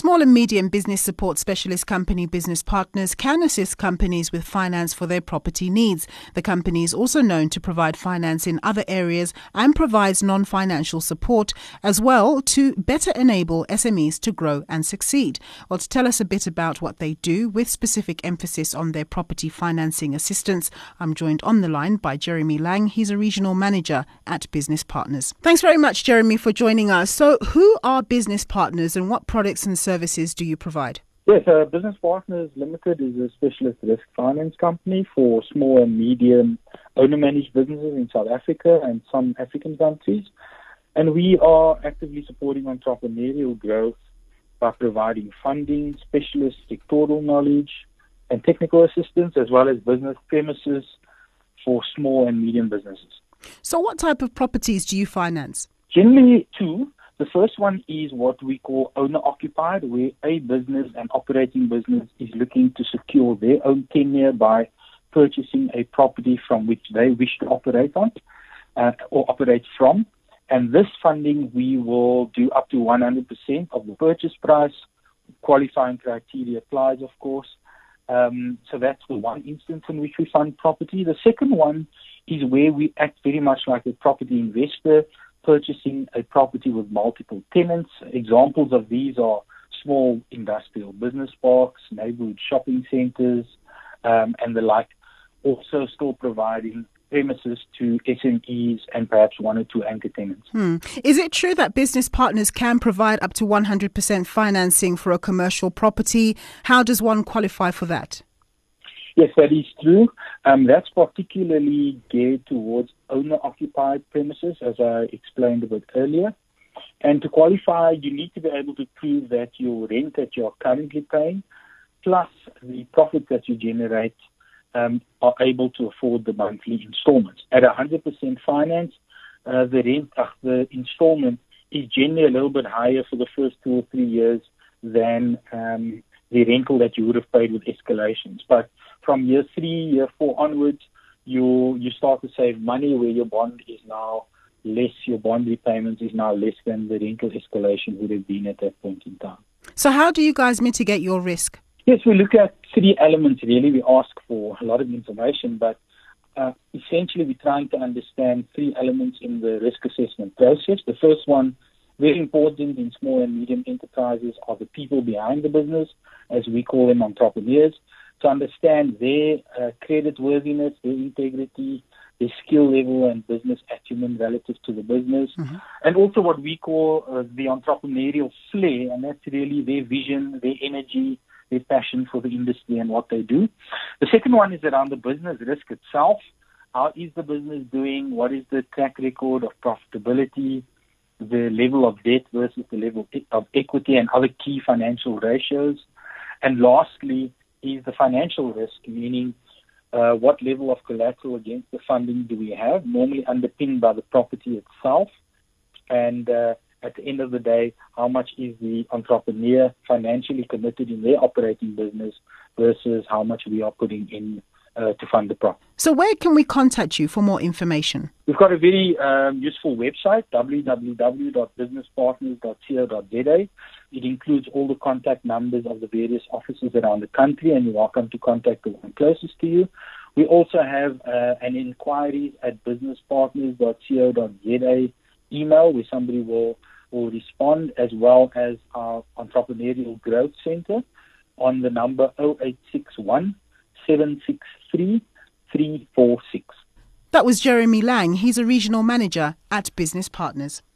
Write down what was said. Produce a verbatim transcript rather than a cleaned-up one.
Small and medium business support specialist company Business Partners can assist companies with finance for their property needs. The company is also known to provide finance in other areas and provides non-financial support as well to better enable S M Es to grow and succeed. Well, to tell us a bit about what they do with specific emphasis on their property financing assistance, I'm joined on the line by Jeremy Lang. He's a regional manager at Business Partners. Thanks very much, Jeremy, for joining us. So who are Business Partners and what products and services do you provide? Yes, uh, Business Partners Limited is a specialist risk finance company for small and medium owner-managed businesses in South Africa and some African countries. And we are actively supporting entrepreneurial growth by providing funding, specialist sectoral knowledge, and technical assistance, as well as business premises for small and medium businesses. So what type of properties do you finance? Generally two. The first one is what we call owner-occupied, where a business, an operating business, is looking to secure their own tenure by purchasing a property from which they wish to operate on uh, or operate from. And this funding, we will do up to one hundred percent of the purchase price. Qualifying criteria applies, of course. Um, so that's the one instance in which we fund property. The second one is where we act very much like a property investor, purchasing a property with multiple tenants. Examples of these are small industrial business parks, neighborhood shopping centers, um, and the like. Also still providing premises to S M Es and perhaps one or two anchor tenants. Hmm. Is it true that Business Partners can provide up to one hundred percent financing for a commercial property? How does one qualify for that? Yes, that is true. Um, that's particularly geared towards owner-occupied premises, as I explained a bit earlier. And to qualify, you need to be able to prove that your rent that you are currently paying, plus the profit that you generate, um, are able to afford the monthly installments. At one hundred percent finance, uh, the rent, uh, the installment is generally a little bit higher for the first two or three years than um, the rental that you would have paid with escalations. But from year three, year four onwards, you you start to save money where your bond is now less, your bond repayment is now less than the rental escalation would have been at that point in time. So how do you guys mitigate your risk? Yes, we look at three elements really. We ask for a lot of information, but uh, essentially we're trying to understand three elements in the risk assessment process. The first one, very important in small and medium enterprises, are the people behind the business, as we call them, entrepreneurs. To understand their uh, credit worthiness, their integrity, their skill level and business acumen relative to the business. Mm-hmm. And also what we call uh, the entrepreneurial flair, and that's really their vision, their energy, their passion for the industry and what they do. The second one is around the business risk itself. How is the business doing? What is the track record of profitability, the level of debt versus the level of equity, and other key financial ratios? And lastly, is the financial risk, meaning uh, what level of collateral against the funding do we have, normally underpinned by the property itself. And uh, at the end of the day, how much is the entrepreneur financially committed in their operating business versus how much we are putting in uh, to fund the property. So where can we contact you for more information? We've got a very um, useful website, w w w dot business partners dot co dot z a. It includes all the contact numbers of the various offices around the country, and you're welcome to contact the one closest to you. We also have uh, an inquiries at business partners dot co dot z a email where somebody will, will respond, as well as our Entrepreneurial Growth Center on the number zero eight six one, seven six three, three four six. That was Jeremy Lang. He's a regional manager at Business Partners.